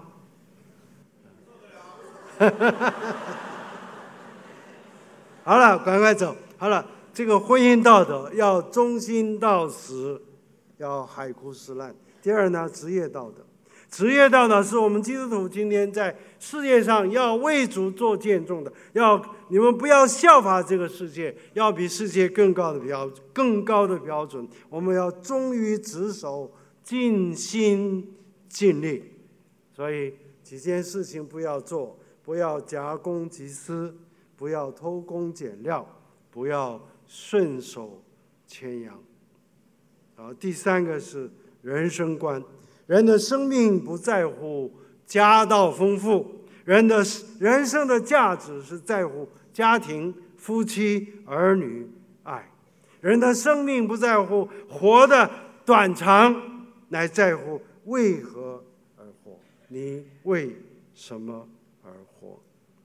好了，赶快走。好了，这个婚姻道德要忠心到死，要海枯石烂。第二呢，职业道德。职业道德是我们基督徒今天在世界上要为主做见证的。你们不要效法这个世界，要比世界更高的标准。我们要忠于职守，尽心尽力。所以几件事情不要做：不要假公济私，不要偷工减料，不要顺手牵羊。第三个是人生观。人的生命不在乎家道丰富，人的人生的价值是在乎家庭、夫妻、儿女、爱。人的生命不在乎活的短长，乃在乎为何而活。你为什么而活？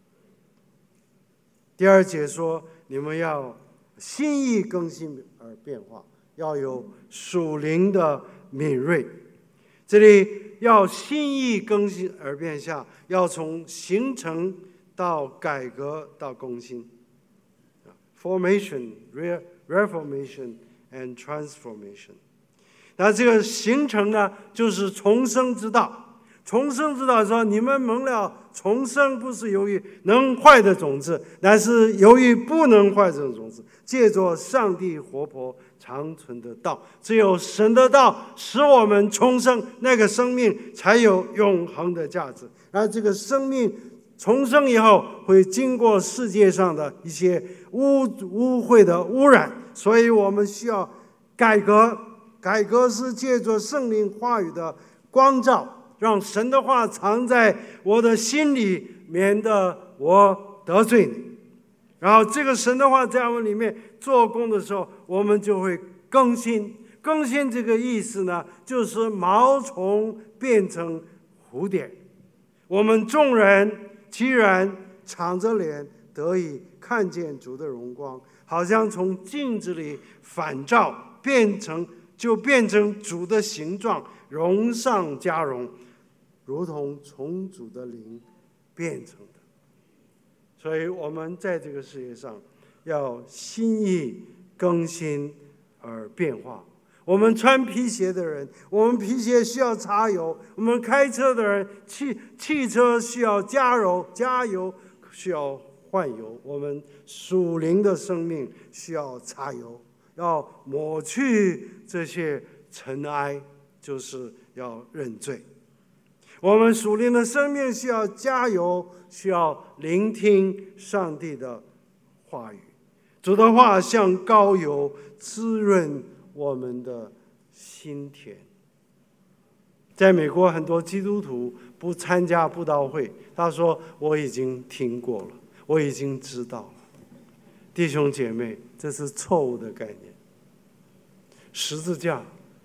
第二节说，你们要心意更新而变化，要有属灵的敏锐。这里要心意更新而变化，要从形成到改革到更新。Formation, reformation and transformation。那这个形成呢，就是重生之道。重生之道说，你们蒙了重生，不是由于能坏的种子，乃是由于不能坏的种子，借着上帝活泼长存的道。只有神的道使我们重生，那个生命才有永恒的价值。而这个生命重生以后，会经过世界上的一些污秽的污染，所以我们需要改革。改革是借着圣灵话语的光照，让神的话藏在我的心里，免得我得罪你。然后这个神的话在我们里面做工的时候，我们就会更新。更新这个意思呢，就是毛虫变成蝴蝶。我们众人既然敞着脸得以看见主的荣光，好像从镜子里反照，变成主的形状，荣上加荣，如同从主的灵变成的。所以我们在这个世界上要心意更新而变化。我们穿皮鞋的人，我们皮鞋需要擦油；我们开车的人，汽车需要加油需要换油。我们属灵的生命需要擦油，要抹去这些尘埃，就是要认罪。我们属灵的生命需要加油，需要聆听上帝的话语。主的话像膏油，滋润我们的心田。在美国，很多基督徒不参加布道会，他说：“我已经听过了，我已经知道了。”弟兄姐妹，这是错误的概念。十字架，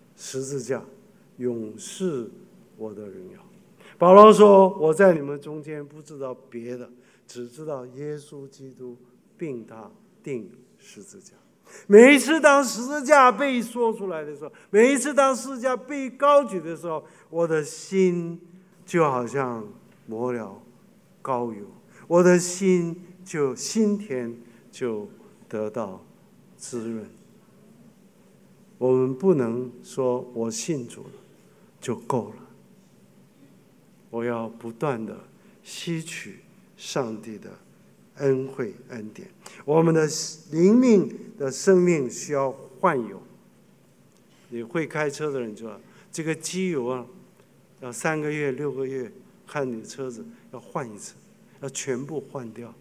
永是我的荣耀。保罗说：“我在你们中间不知道别的，只知道耶稣基督，并他钉十字架。”每一次当十字架被说出来的时候，每一次当十字架被高举的时候，我的心就好像抹了膏油，我的心田就得到滋润。我们不能说我信主了就够了，我要不断的吸取上帝的恩惠恩典。我们的灵命的生命需要换油。你会开车的人知道，这个机油啊，要3个月、6个月，看你车子要换一次，要全部换掉。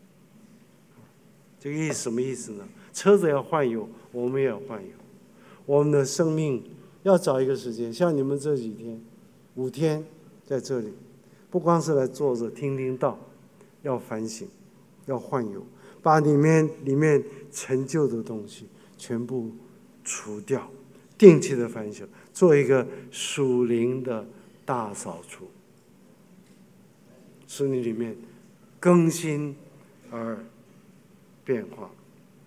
这个什么意思呢？车子要换油，我们也要换油。我们的生命要找一个时间，像你们这几天5天在这里，不光是来坐着听听道，要反省，要换油，把里面陈旧的东西全部除掉，定期的反省，做一个属灵的大扫除，使你里面更新而变化。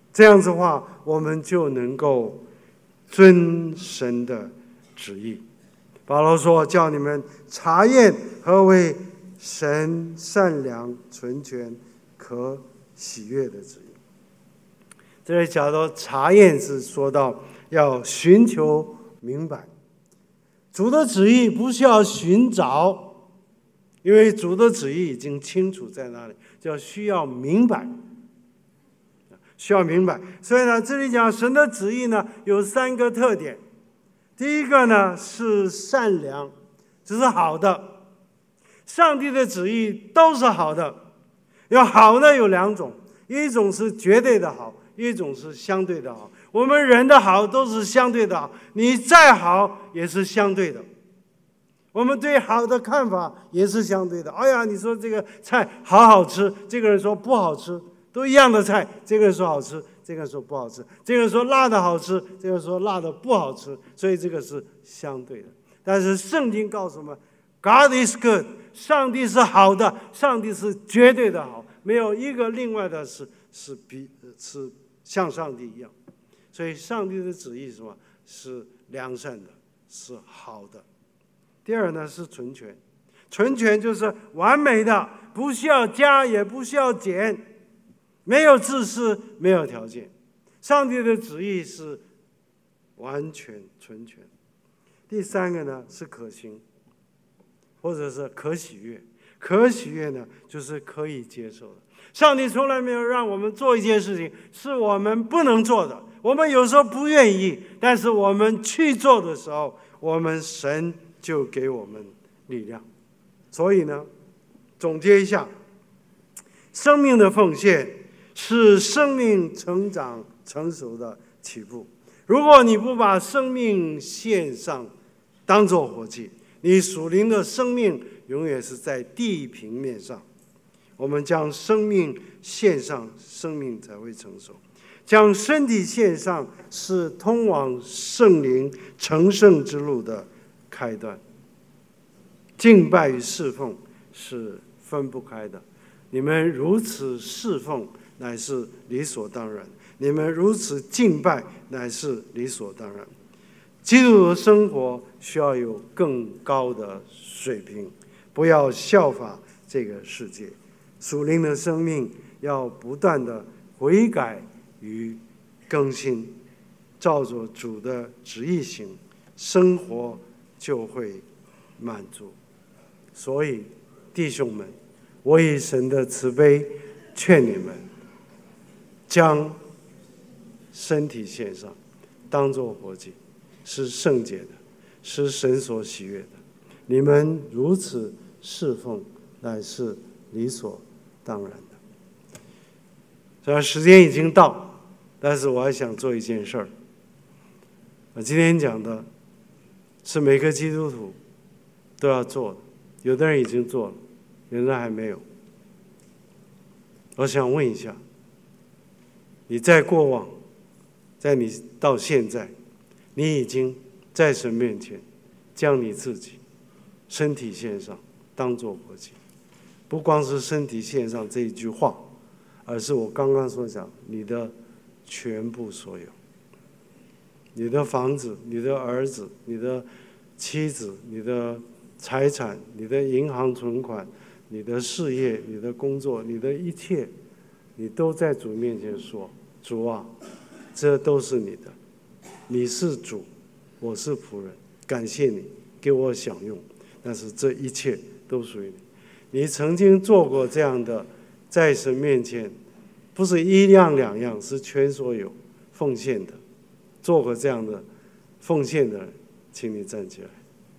这样子的话，我们就能够遵神的旨意。保罗说：“叫你们查验何为神善良、纯全、可喜悦的旨意。”这里讲到查验，是说到要寻求明白。主的旨意不需要寻找，因为主的旨意已经清楚在那里，叫需要明白。需要明白，所以呢，这里讲神的旨意呢有3个特点。第一个呢是善良，这是好的。上帝的旨意都是好的，有好的有2种，一种是绝对的好，一种是相对的好。我们人的好都是相对的好，你再好也是相对的。我们对好的看法也是相对的。哎呀，你说这个菜好吃，这个人说不好吃。都一样的菜，这个人说好吃，这个人说不好吃，这个人说辣的好吃，这个人说辣的不好吃，所以这个是相对的。但是圣经告诉我们 ，God is good， 上帝是好的，上帝是绝对的好，没有一个另外的是像上帝一样。所以上帝的旨意是什么？是良善的，是好的。第二呢是纯全，纯全就是完美的，不需要加也不需要减。没有自私，没有条件，上帝的旨意是完全纯全。第3个呢是可行，或者是可喜悦。可喜悦呢就是可以接受的。上帝从来没有让我们做一件事情是我们不能做的，我们有时候不愿意，但是我们去做的时候，神就给我们力量。所以呢，总结一下，生命的奉献是生命成长成熟的起步。如果你不把生命献上，当作活祭，你属灵的生命永远是在地平面上。我们将生命献上，生命才会成熟。将身体献上，是通往圣灵成圣之路的开端。敬拜与侍奉是分不开的。你们如此侍奉，乃是理所当然；你们如此敬拜，乃是理所当然。基督徒的生活需要有更高的水平，不要效法这个世界。属灵的生命要不断的悔改与更新，照着主的旨意行，生活就会满足。所以，弟兄们，我以神的慈悲劝你们，将身体献上，当作活祭，是圣洁的，是神所喜悦的。你们如此侍奉，乃是理所当然的。虽然时间已经到，但是我还想做一件事儿。我今天讲的是每个基督徒都要做的，有的人已经做了，有的人还没有。我想问一下，你在过往，在你到现在，你已经在神面前将你自己身体献上，当作活祭。不光是身体献上这一句话，而是我刚刚所讲，你的全部所有，你的房子、你的儿子、你的妻子、你的财产、你的银行存款、你的事业、你的工作、你的一切，你都在主面前说：主啊，这都是你的，你是主，我是仆人，感谢你给我享用，但是这一切都属于你。你曾经做过这样的，在神面前，不是1样2样，是全所有奉献的，做过这样的奉献的人，请你站起来。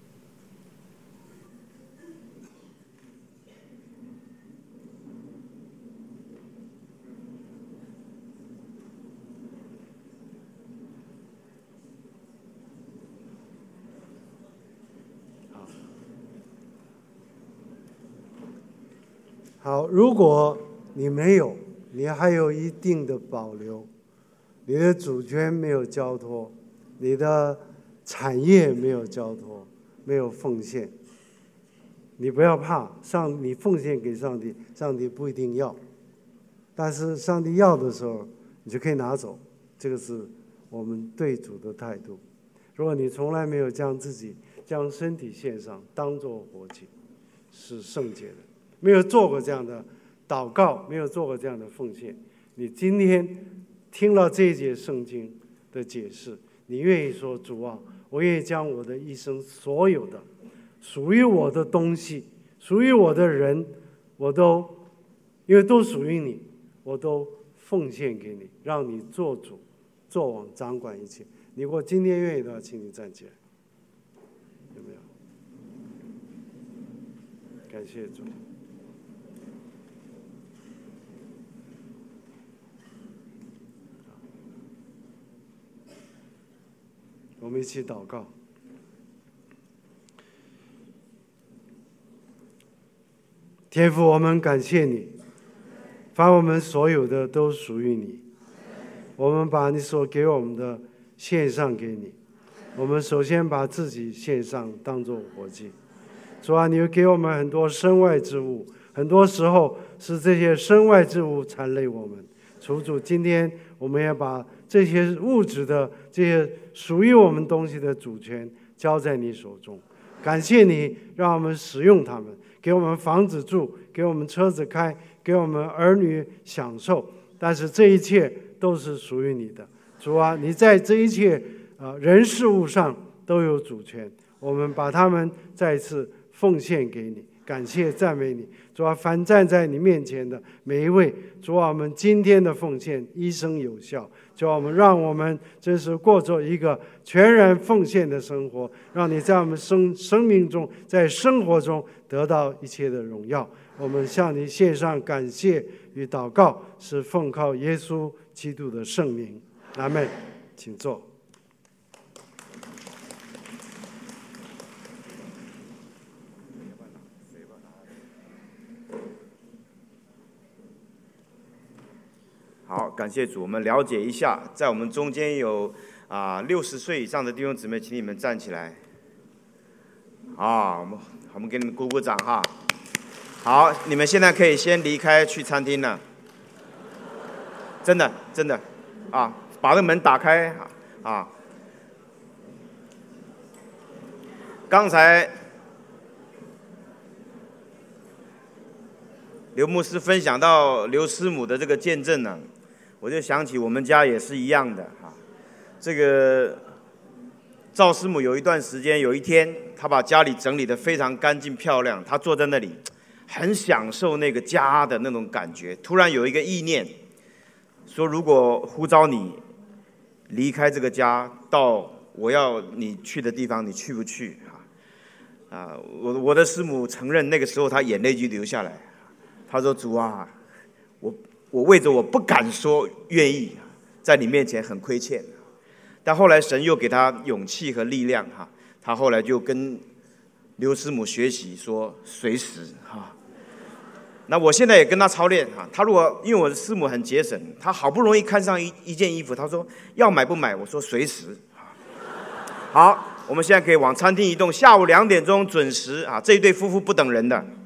好，如果你没有，你还有一定的保留，你的主权没有交托，你的产业没有交托，没有奉献，你不要怕，你奉献给上帝，上帝不一定要，但是上帝要的时候， 你就可以拿走。这个是我们对主的态度。如果你从来没有将身体献上，当作活祭，是圣洁的，没有做过这样的祷告，没有做过这样的奉献，你今天听了这一节圣经的解释，你愿意说，主啊，我愿意将我的一生所有的属于我的东西，属于我的人，我都因为都属于你，我都奉献给你，让你做主做王，掌管一切。你如果今天愿意的话，请你站起来。有没有？感谢主。我们一起祷告。天父，我们感谢你，凡我们所有的都属于你。我们把你所给我们的献上给你。我们首先把自己献上，当作活祭。主啊，你给我们很多身外之物，很多时候是这些身外之物缠累我们。主，今天我们也把这些物质的、这些属于我们东西的主权交在你手中。感谢你，让我们使用它们，给我们房子住，给我们车子开，给我们儿女享受。但是这一切都是属于你的。主啊，你在这一切人事物上都有主权，我们把它们再次奉献给你，感谢赞美你。主啊，凡站在你面前的每一位，主啊，我们今天的奉献一生有效。主啊，让我们真是过着一个全然奉献的生活，让你在我们生命中，在生活中得到一切的荣耀。我们向你献上感谢与祷告，是奉靠耶稣基督的圣名。阿们。请坐。 好，感谢主。我们了解一下，在我们中间有60岁以上的弟兄姊妹，请你们站起来。好，我们给你们鼓鼓掌哈。好，你们现在可以先离开去餐厅了。真的啊，把那个门打开啊。刚才刘牧师分享到刘师母的这个见证呢，我就想起我们家也是一样的哈。这个赵师母有一段时间，有一天她把家里整理得非常干净漂亮，她坐在那里很享受那个家的那种感觉。突然有一个意念，说如果呼召你离开这个家，到我要你去的地方，你去不去我的师母承认，那个时候她眼泪就流下来。她说：“主啊，我为着我不敢说愿意，在你面前很亏欠。”但后来神又给她勇气和力量她后来就跟刘师母学习说随时那我现在也跟她操练她如果因为我的师母很节省，她好不容易看上一件衣服，她说要买不买，我说随时好，我们现在可以往餐厅移动，下午2点钟准时这一对夫妇不等人的。